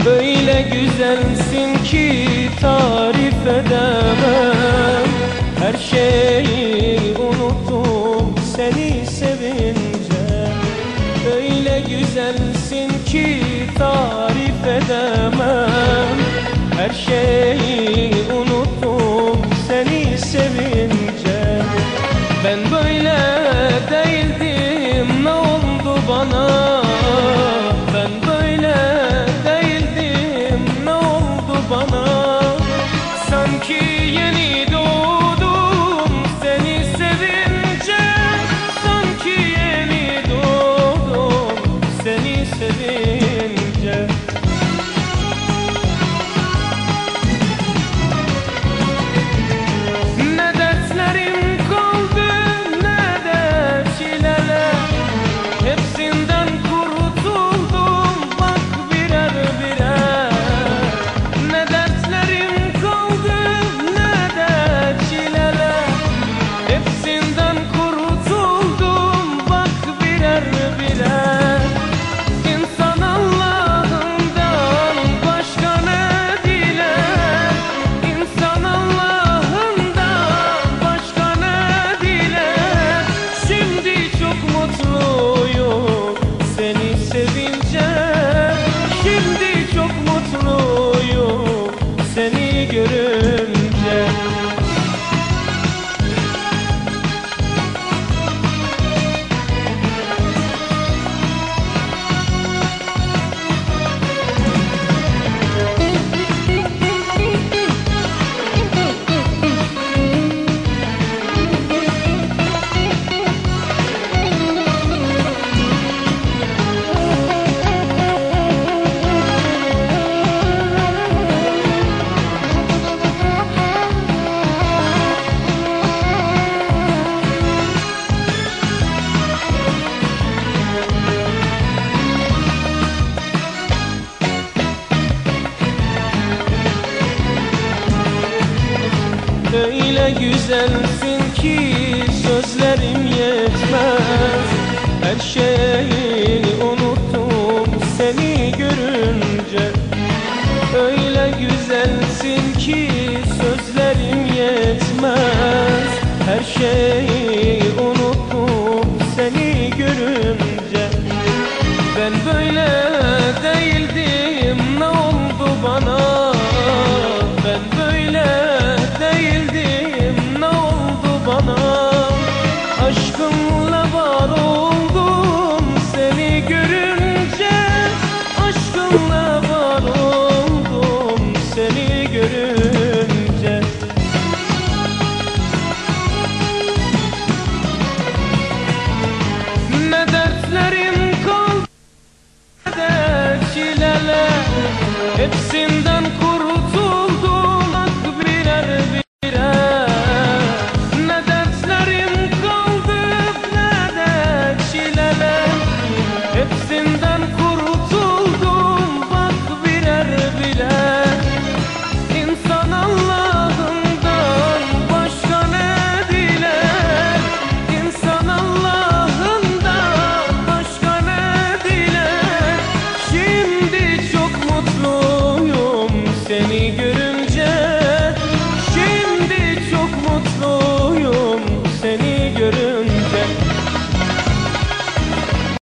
Öyle güzelsin ki tarif edemem. Her şeyi unuttum seni sevince. Öyle güzelsin ki tarif edemem. Her şeyi unuttum seni sevince. Ben böyle değildim, ne oldu bana? Ben böyle değildim, ne oldu bana? Sanki yeni doğdum seni sevince. Sanki yeni doğdum seni sevince. Ne dertlerim kaldı ne de çileler. Hepsinden kurtuldum bak birer birer. Ne dertlerim kaldı ne de çileler. Hepsinden kurtuldum bak birer birer. İnsan Allah'ından başka ne diler? İnsan Allah'ından başka ne diler? Şimdi çok mutluyum seni sevince. Şimdi çok mutluyum seni görünce. Öyle güzelsin ki sözlerim yetmez. Her şeyi unuttum seni görünce. Öyle güzelsin ki sözlerim yetmez. Her şeyi unuttum seni görünce. Ben böyle değildim, ne oldu bana? Ben böyle değildim, ne oldu bana? Aşkınla var oldum seni görünce. Aşkınla var oldum seni görünce. Ne dertlerim kaldı ne de çileler. Hepsinden